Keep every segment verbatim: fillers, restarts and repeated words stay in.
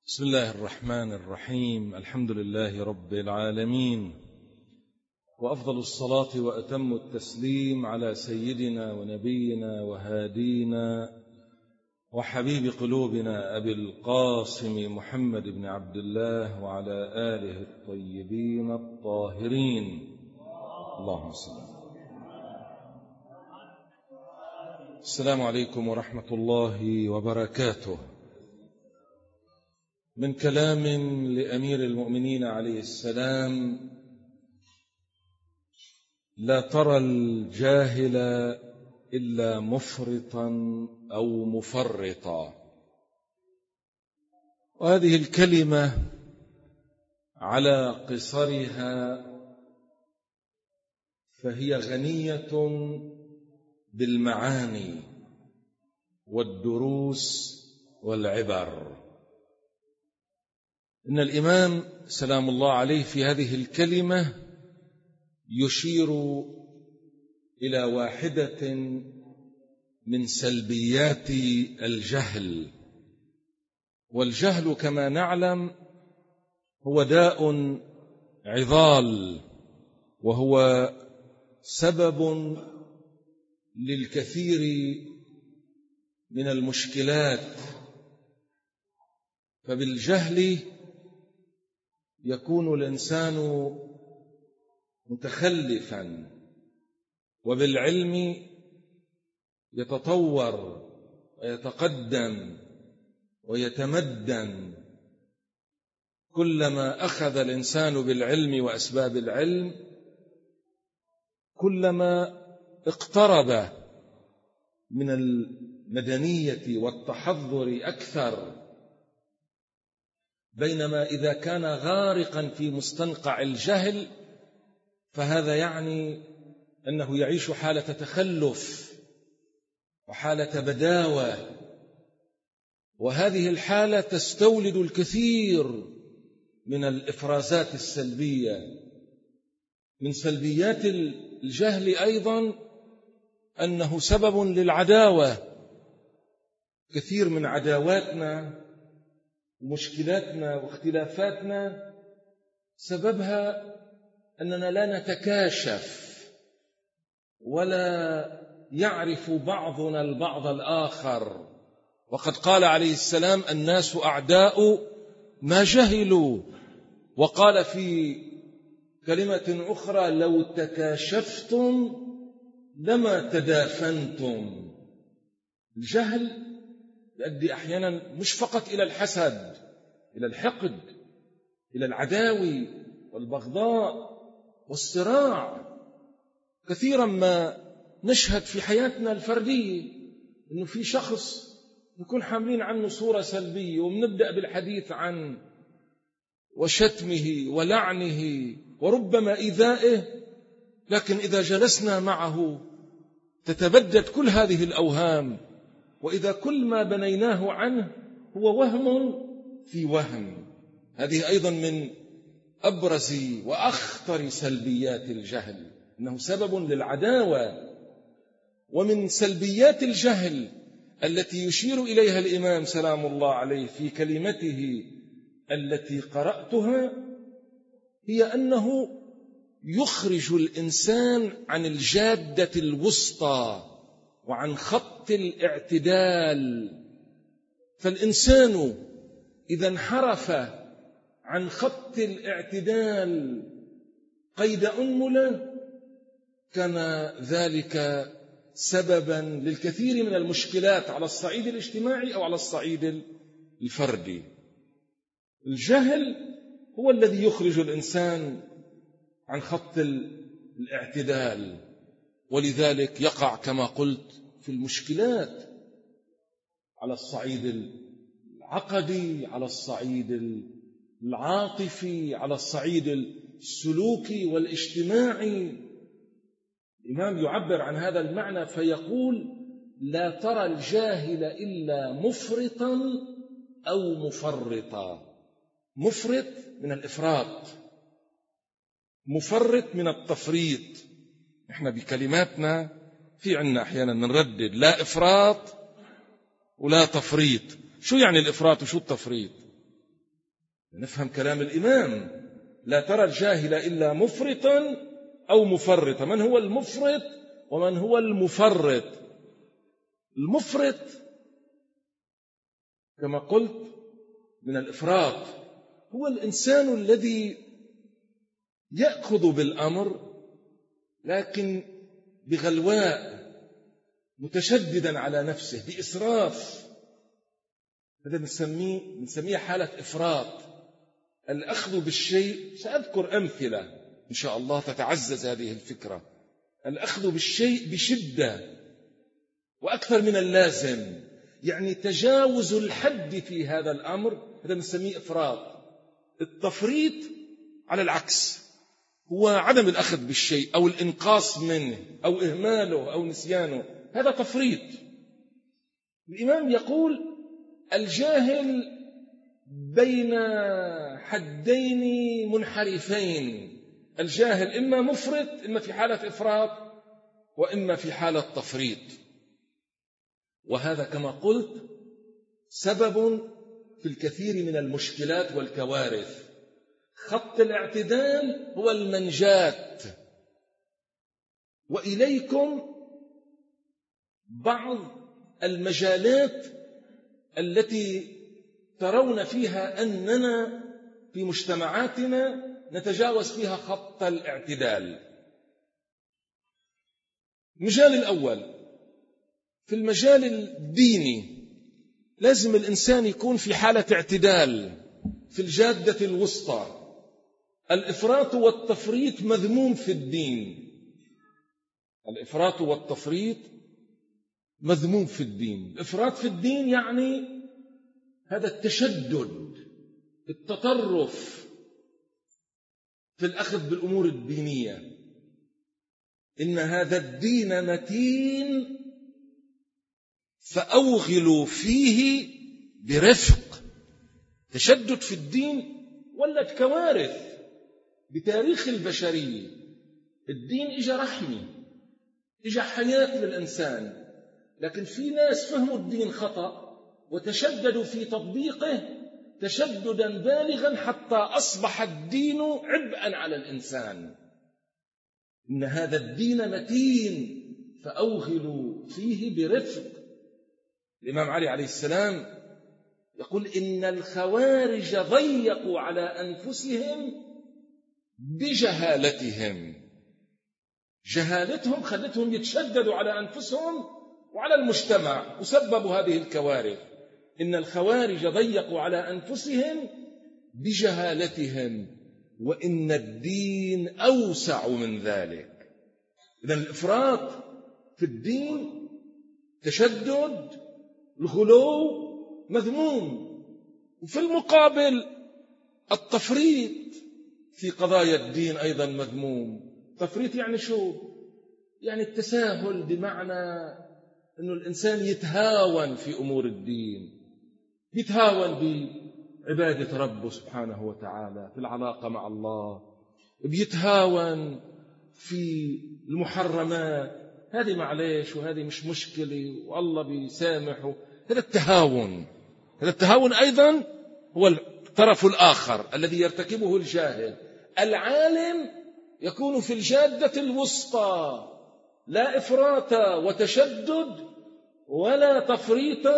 بسم الله الرحمن الرحيم. الحمد لله رب العالمين، وأفضل الصلاة وأتم التسليم على سيدنا ونبينا وهادينا وحبيب قلوبنا أبي القاسم محمد بن عبد الله وعلى آله الطيبين الطاهرين. اللهم صل. السلام عليكم ورحمة الله وبركاته. من كلام لأمير المؤمنين عليه السلام: لا ترى الجاهل إلا مفرطا أو مفرطا. وهذه الكلمة على قصرها فهي غنية بالمعاني والدروس والعبر. إن الإمام سلام الله عليه في هذه الكلمة يشير إلى واحدة من سلبيات الجهل، والجهل كما نعلم هو داء عضال، وهو سبب للكثير من المشكلات. فبالجهل يكون الإنسان متخلفا، وبالعلم يتطور ويتقدم ويتمدن. كلما أخذ الإنسان بالعلم وأسباب العلم كلما اقترب من المدنية والتحضر أكثر، بينما إذا كان غارقا في مستنقع الجهل فهذا يعني أنه يعيش حالة تخلف وحالة بداوة، وهذه الحالة تستولد الكثير من الإفرازات السلبية. من سلبيات الجهل أيضا أنه سبب للعداوة. كثير من عداواتنا ومشكلاتنا واختلافاتنا سببها أننا لا نتكاشف ولا يعرف بعضنا البعض الآخر. وقد قال عليه السلام: الناس أعداء ما جهلوا. وقال في كلمة أخرى: لو تكاشفتم لما تدافنتم. الجهل يؤدي أحيانا مش فقط إلى الحسد، إلى الحقد، إلى العداوة والبغضاء والصراع. كثيرا ما نشهد في حياتنا الفردية أنه في شخص نكون حاملين عنه صورة سلبية وبنبدأ بالحديث عنه وشتمه ولعنه وربما إيذائه، لكن إذا جلسنا معه تتبدد كل هذه الأوهام، وإذا كل ما بنيناه عنه هو وهم في وهم. هذه أيضا من أبرز وأخطر سلبيات الجهل، إنه سبب للعداوة. ومن سلبيات الجهل التي يشير إليها الإمام سلام الله عليه في كلمته التي قرأتها هي أنه يخرج الإنسان عن الجادة الوسطى وعن خط الاعتدال. فالإنسان إذا انحرف عن خط الاعتدال قيد أنملة كان ذلك سببا للكثير من المشكلات على الصعيد الاجتماعي أو على الصعيد الفردي. الجهل هو الذي يخرج الإنسان عن خط الاعتدال، ولذلك يقع كما قلت في المشكلات على الصعيد العقدي، على الصعيد العاطفي، على الصعيد السلوكي والاجتماعي. الإمام يعبر عن هذا المعنى فيقول: لا ترى الجاهل إلا مفرطا أو مفرطا. مفرط من الإفراط، مفرط من التفريط. إحنا بكلماتنا في عنا أحيانا نردد: لا إفراط ولا تفريط. شو يعني الإفراط وشو التفريط؟ نفهم كلام الإمام: لا ترى الجاهل إلا مفرطا أو مفرطا. من هو المفرط ومن هو المفرط؟ المفرط كما قلت من الإفراط هو الإنسان الذي يأخذ بالأمر لكن بغلواء، متشددا على نفسه بإسراف. هذا بنسميه بنسميه حالة إفراط، الأخذ بالشيء. سأذكر أمثلة إن شاء الله تتعزز هذه الفكرة. الأخذ بالشيء بشدة وأكثر من اللازم، يعني تجاوز الحد في هذا الأمر، هذا بنسميه إفراط. التفريط على العكس هو عدم الأخذ بالشيء أو الإنقاص منه أو إهماله أو نسيانه، هذا تفريط. الإمام يقول: الجاهل بين حدين منحرفين. الجاهل إما مفرط، إما في حالة إفراط، وإما في حالة تفريط. وهذا كما قلت سبب في الكثير من المشكلات والكوارث. خط الاعتدال هو المنجاة. وإليكم بعض المجالات التي ترون فيها أننا في مجتمعاتنا نتجاوز فيها خط الاعتدال. المجال الأول في المجال الديني، لازم الإنسان يكون في حالة اعتدال في الجادة الوسطى. الإفراط والتفريط مذموم في الدين. الإفراط والتفريط مذموم في الدين. الإفراط في الدين يعني هذا التشدد، التطرف في الأخذ بالأمور الدينية. إن هذا الدين متين فأوغلوا فيه برفق. تشدد في الدين ولد كوارث بتاريخ البشرية. الدين إجا رحمة، إجا حياة للإنسان، لكن في ناس فهموا الدين خطأ وتشددوا في تطبيقه تشددا بالغا حتى أصبح الدين عبئا على الإنسان. إن هذا الدين متين فأوغلوا فيه برفق. الإمام علي عليه السلام يقول: إن الخوارج ضيقوا على أنفسهم بجهالتهم. جهالتهم خلتهم يتشددوا على أنفسهم وعلى المجتمع وسببوا هذه الكوارث. إن الخوارج ضيقوا على أنفسهم بجهالتهم وإن الدين أوسع من ذلك. إذن الإفراط في الدين، تشدد، الغلو مذموم. وفي المقابل التفريط في قضايا الدين أيضا مذموم. تفريط يعني شو؟ يعني التساهل، بمعنى أنه الإنسان يتهاون في أمور الدين، يتهاون بعبادة ربه سبحانه وتعالى، في العلاقة مع الله، بيتهاون في المحرمات. هذه معليش وهذه مش مشكلة والله بيسامحه. هذا التهاون. هذا التهاون أيضا هو الطرف الآخر الذي يرتكبه الجاهل. العالم يكون في الجادة الوسطى، لا إفراط وتشدد ولا تفريط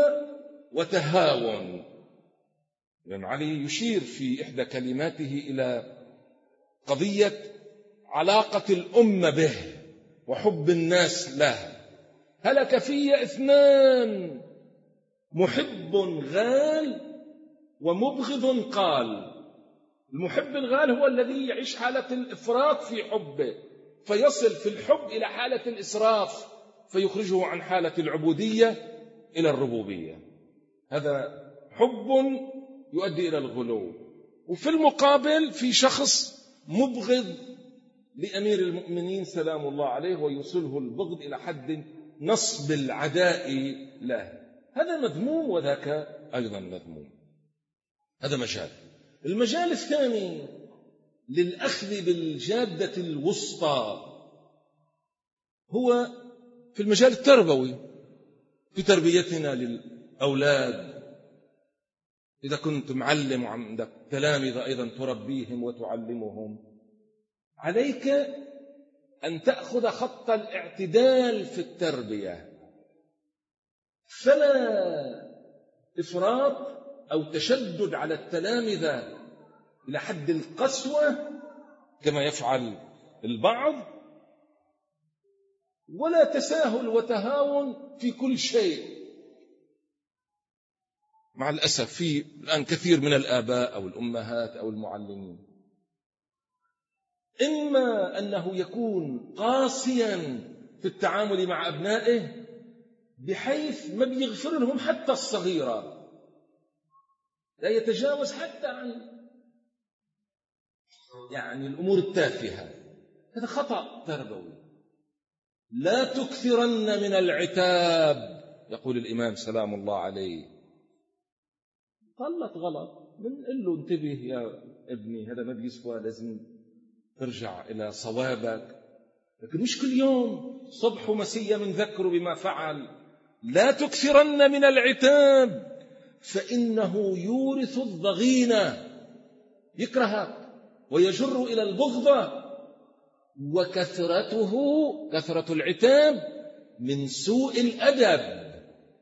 وتهاون. الإمام علي يشير في إحدى كلماته إلى قضية علاقة الأمة به وحب الناس له. هلك في اثنان: محب غال ومبغض قال. المحب الغال هو الذي يعيش حالة الإفراط في حبه فيصل في الحب إلى حالة الإسراف فيخرجه عن حالة العبودية إلى الربوبية. هذا حب يؤدي إلى الغلو. وفي المقابل في شخص مبغض لأمير المؤمنين سلام الله عليه ويوصله البغض إلى حد نصب العداء له. هذا مذموم وذاك أيضا مذموم. هذا مجال. المجال الثاني للأخذ بالجادة الوسطى هو في المجال التربوي، في تربيتنا للأولاد. إذا كنت معلم وعندك تلامذة أيضا تربيهم وتعلمهم، عليك أن تأخذ خط الاعتدال في التربية، فلا إفراط أو تشدد على التلامذة إلى حد القسوة كما يفعل البعض، ولا تساهل وتهاون في كل شيء. مع الأسف في الآن كثير من الآباء أو الأمهات أو المعلمين إما أنه يكون قاسيا في التعامل مع أبنائه بحيث ما بيغفر لهم حتى الصغيرة، لا يتجاوز حتى عن يعني الأمور التافهة. هذا خطأ تربوي. لا تكثرن من العتاب، يقول الإمام سلام الله عليه. غلط غلط بنقول له انتبه يا ابني، هذا ما بيسوى، لازم ترجع إلى صوابك، لكن مش كل يوم صبح ومسية من ذكره بما فعل. لا تكثرن من العتاب فإنه يورث الضغينة، يكرهك ويجر إلى البغضة، وكثرته كثرة العتاب من سوء الأدب.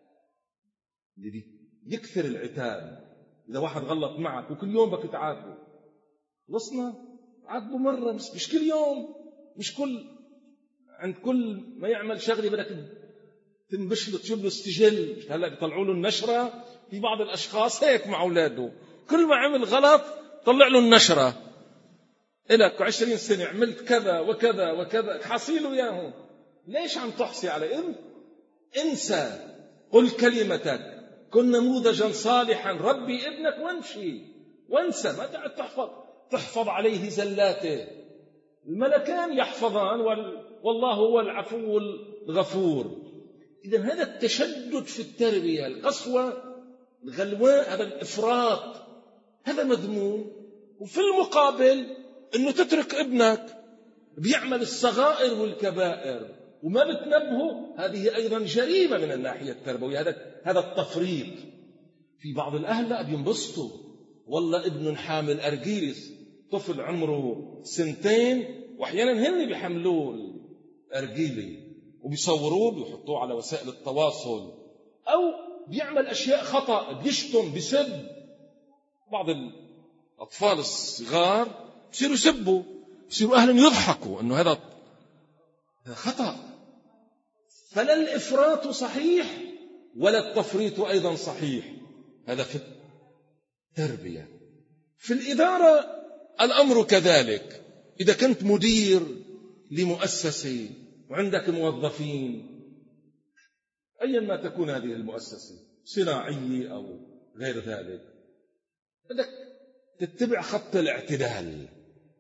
يكثر العتاب، إذا واحد غلط معك وكل يوم بك تعاتبه، وصلنا عاتبه مرة مش, مش كل يوم، مش كل عند كل ما يعمل شغلة بدك تنبش له تجيب له استجل. هلا بيطلعوا له النشرة، في بعض الأشخاص هيك مع أولاده، كل ما عمل غلط طلع له النشرة، إلك عشرين سنة عملت كذا وكذا وكذا، تحصيله إياهم. ليش عم تحصي عليه؟ انسى، قل كلمتك، كن نموذجا صالحا، ربي ابنك وامشي وانسى، ما تعد تحفظ تحفظ عليه زلاته. الملكان يحفظان والله هو العفو الغفور. إذن هذا التشدد في التربية، القسوة، الغلواء، هذا الإفراط، هذا مذموم. وفي المقابل أنه تترك ابنك بيعمل الصغائر والكبائر وما بتنبهه، هذه أيضا جريمة من الناحية التربوية. هذا هذا التفريط. في بعض الأهل لا بينبسطوا، والله ابن حامل أرجيلس، طفل عمره سنتين وأحيانا هن بيحملوه الأرجيلي وبيصوروه بيحطوه على وسائل التواصل، أو بيعمل أشياء خطأ، بيشتم بيسب. بعض الأطفال الصغار بصيروا يسبوا، بصيروا أهلا يضحكوا أنه هذا خطأ. فلا الإفراط صحيح ولا التفريط أيضا صحيح. هذا في التربية. في الإدارة الأمر كذلك. إذا كنت مدير لمؤسسة وعندك موظفين، أيا ما تكون هذه المؤسسة، صناعية أو غير ذلك، بدك تتبع خط الاعتدال،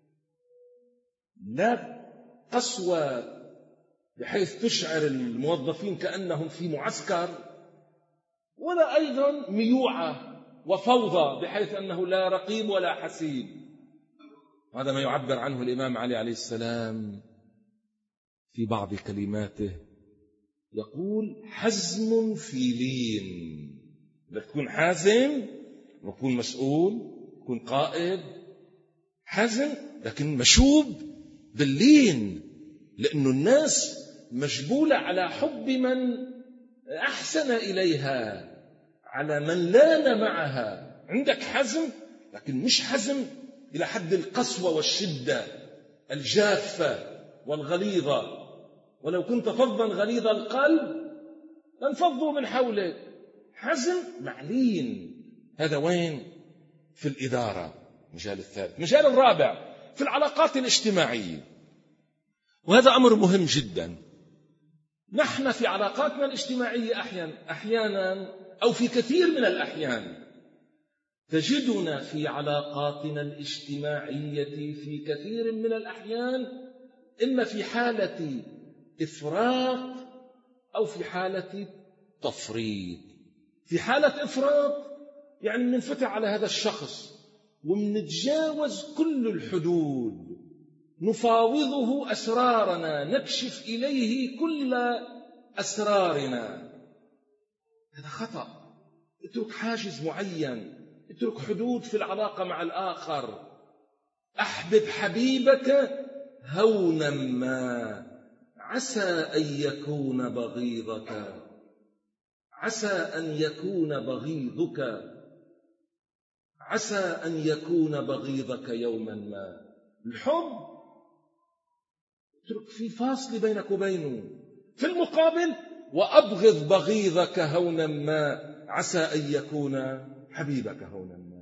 لا قسوة بحيث تشعر الموظفين كأنهم في معسكر، ولا أيضا ميوعة وفوضى بحيث أنه لا رقيب ولا حسيب. هذا ما يعبر عنه الإمام علي عليه السلام في بعض كلماته، يقول حزم في لين. بدك تكون حازم وتكون مسؤول، تكون قائد حزم، لكن مشوب باللين، لأنه الناس مجبولة على حب من أحسن إليها، على من لان معها. عندك حزم لكن مش حزم إلى حد القسوة والشدة الجافة والغليظة. ولو كنت فظا غليظ القلب لانفضوا من حولك. حزم معلين. هذا وين؟ في الإدارة. مجال الثالث. مجال الرابع في العلاقات الاجتماعية، وهذا أمر مهم جدا. نحن في علاقاتنا الاجتماعية أحيانا أحيانا أو في كثير من الأحيان تجدنا في علاقاتنا الاجتماعية في كثير من الأحيان إما في حالة إفراط أو في حالة تفريط. في حالة إفراط يعني ننفتح على هذا الشخص ومنتجاوز كل الحدود، نفاوضه أسرارنا، نكشف إليه كل أسرارنا. هذا خطأ. اترك حاجز معين، اترك حدود في العلاقة مع الآخر. أحبب حبيبك هونا ما عسى أن يكون بغيضك، عسى أن يكون بغيضك، عسى أن يكون بغيضك يوما ما. الحب اترك في فاصل بينك وبينه. في المقابل وأبغض بغيضك هونا ما عسى أن يكون حبيبك هونا ما.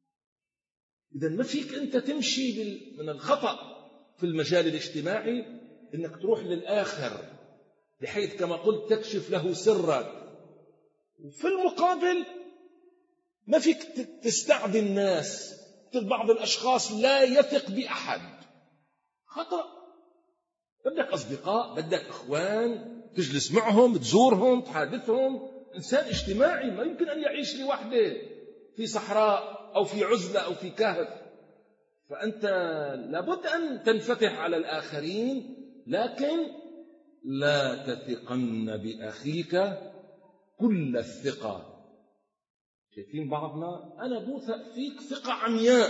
إذا ما فيك أنت تمشي من الخطأ في المجال الاجتماعي إنك تروح للآخر بحيث كما قلت تكشف له سرك، وفي المقابل ما فيك تستعدي الناس. بعض الأشخاص لا يثق بأحد، خطأ. بدك أصدقاء، بدك إخوان، تجلس معهم، تزورهم، تحادثهم. إنسان اجتماعي ما يمكن أن يعيش لوحده في صحراء أو في عزلة أو في كهف. فأنت لابد أن تنفتح على الآخرين، لكن لا تثقن بأخيك كل الثقة. شايفين بعضنا أنا بوثق فيك ثقة عمياء،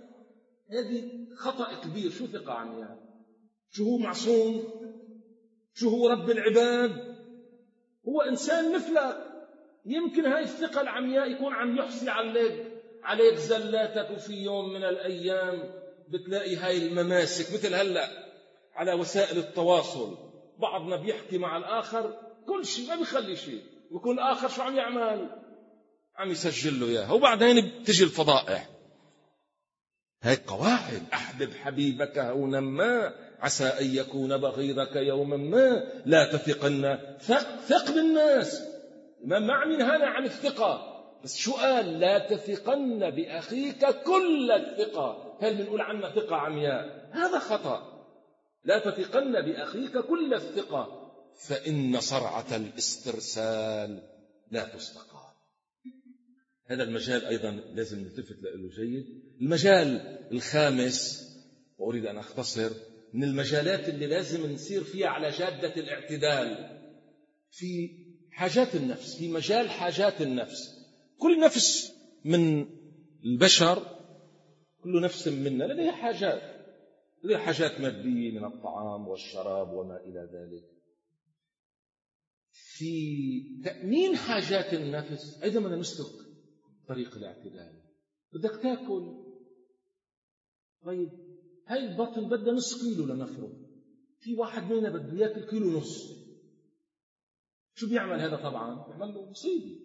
هذه خطأ كبير. شو ثقة عمياء؟ شو هو معصوم؟ شو هو رب العباد؟ هو إنسان مثلك. يمكن هاي الثقة العمياء يكون عم يحصي عليك عليك زلاتك، وفي يوم من الأيام بتلاقي هاي المماسك مثل هلأ على وسائل التواصل، بعضنا بيحكي مع الآخر كل شيء ما بيخلي شيء، ويكون الآخر شو عم يعمل؟ عم يسجل له إياه، وبعدين بتجي الفضائح. هاي قواعد. أحبب حبيبك هونا ما عسى أن يكون بغيضك يوما ما لا تثقن. ثق ثق بالناس، ما معني هذا عن الثقة، بس شو قال؟ لا تثقن بأخيك كل الثقة. هل بنقول عنها ثقة عمياء؟ هذا خطأ. لا تثقن بأخيك كل الثقة فإن صرعة الاسترسال لا تستقى. هذا المجال أيضا لازم نلتفت له جيد. المجال الخامس، وأريد أن أختصر، من المجالات اللي لازم نسير فيها على جادة الاعتدال في حاجات النفس، في مجال حاجات النفس. كل نفس من البشر، كل نفس منا لديها حاجات، لديها حاجات مادية من الطعام والشراب وما إلى ذلك. في تأمين حاجات النفس أيضا بدنا نسلك طريق الاعتدال. بدك تاكل، طيب هاي البطن بدها نص كيلو لنفرض، في واحد منا بده ياكل كيلو نص، شو بيعمل هذا؟ طبعا بيعمل له مصيبة.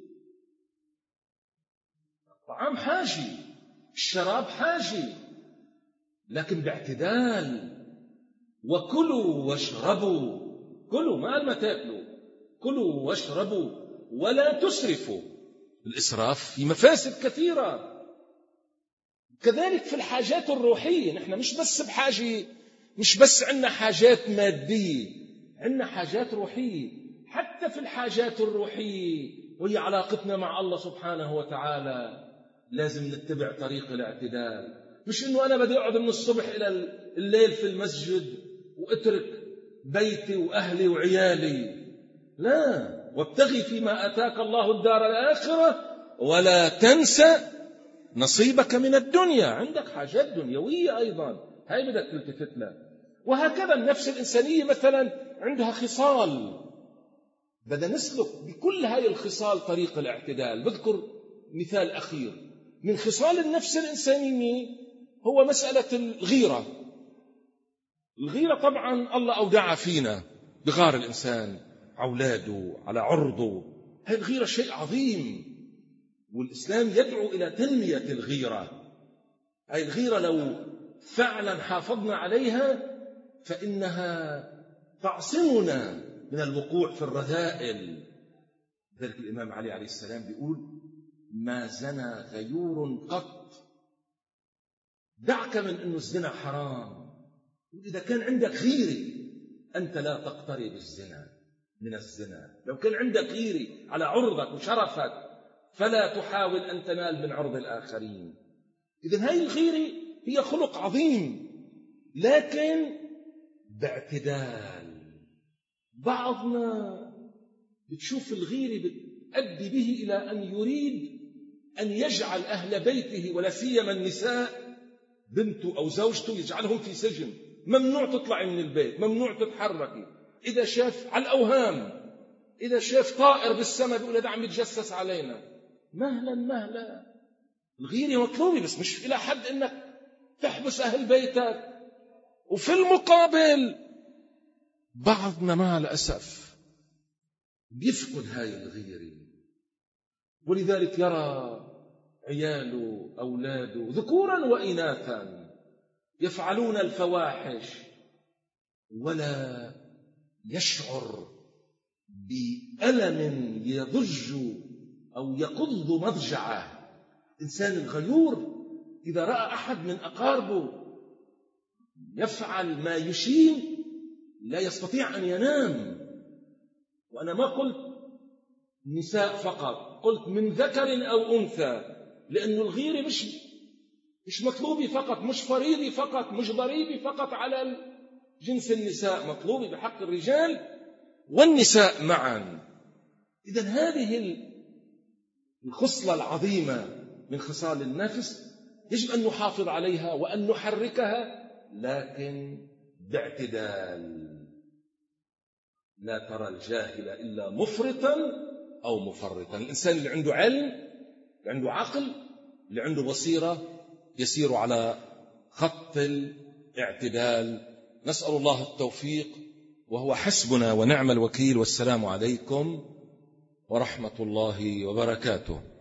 الطعام حاجة، الشراب حاجة، لكن باعتدال. وكلوا واشربوا، كلوا ما قال ما تاكلوا، كلوا واشربوا ولا تسرفوا. الإسراف في مفاسد كثيرة. كذلك في الحاجات الروحية، نحن مش بس بحاجة، مش بس عندنا حاجات مادية، عندنا حاجات روحية. حتى في الحاجات الروحية وهي علاقتنا مع الله سبحانه وتعالى لازم نتبع طريق الاعتدال. مش إنه أنا بدي أقعد من الصبح إلى الليل في المسجد وأترك بيتي وأهلي وعيالي، لا. وابتغي فيما أتاك الله الدار الآخرة ولا تنسى نصيبك من الدنيا. عندك حاجات دنيوية أيضا، هاي بدك تلتفت لها. وهكذا النفس الإنسانية مثلا عندها خصال، بدنا نسلك بكل هاي الخصال طريق الاعتدال. بذكر مثال أخير من خصال النفس الإنسانية، هو مسألة الغيرة. الغيرة طبعا الله أودع فينا بغار الإنسان أولاده على عرضه. هذه الغيرة شيء عظيم، والإسلام يدعو إلى تنمية الغيرة. هذه الغيرة لو فعلا حافظنا عليها فإنها تعصمنا من الوقوع في الرذائل. ذلك الإمام علي عليه السلام بيقول: ما زنى غيور قط. دعك من أنه الزنا حرام، إذا كان عندك غيرة أنت لا تقترب الزنا من الزنا. لو كان عندك غيرة على عرضك وشرفك فلا تحاول أن تنال من عرض الآخرين. إذن هاي الغيرة هي خلق عظيم، لكن باعتدال. بعضنا بتشوف الغيرة بتؤدي به إلى أن يريد أن يجعل أهل بيته ولا سيما النساء بنته أو زوجته يجعلهم في سجن، ممنوع تطلعي من البيت، ممنوع تتحركي. إذا شاف على الأوهام، إذا شاف طائر بالسماء بيقول هذا عم يتجسس علينا. مهلا مهلا، الغيرة مطلوبة بس مش إلى حد إنك تحبس أهل بيتك. وفي المقابل بعضنا مع الأسف بيفقد هاي الغيرة، ولذلك يرى عياله أولاده ذكورا وإناثا يفعلون الفواحش ولا يشعر بألم يضج أو يقض مضجعه. إنسان الغيور إذا رأى أحد من أقاربه يفعل ما يشين لا يستطيع أن ينام. وأنا ما قلت نساء فقط، قلت من ذكر أو أنثى، لأن الغيرة مش مش مطلوبة فقط، مش فريضة فقط، مش ضريبة فقط على جنس النساء، مطلوبة بحق الرجال والنساء معا. إذن هذه الخصلة العظيمة من خصال النفس يجب أن نحافظ عليها وأن نحركها، لكن باعتدال. لا ترى الجاهل إلا مفرطا أو مفرطا. الإنسان اللي عنده علم، اللي عنده عقل، اللي عنده بصيرة يسير على خط الاعتدال. نسأل الله التوفيق وهو حسبنا ونعم الوكيل. والسلام عليكم ورحمة الله وبركاته.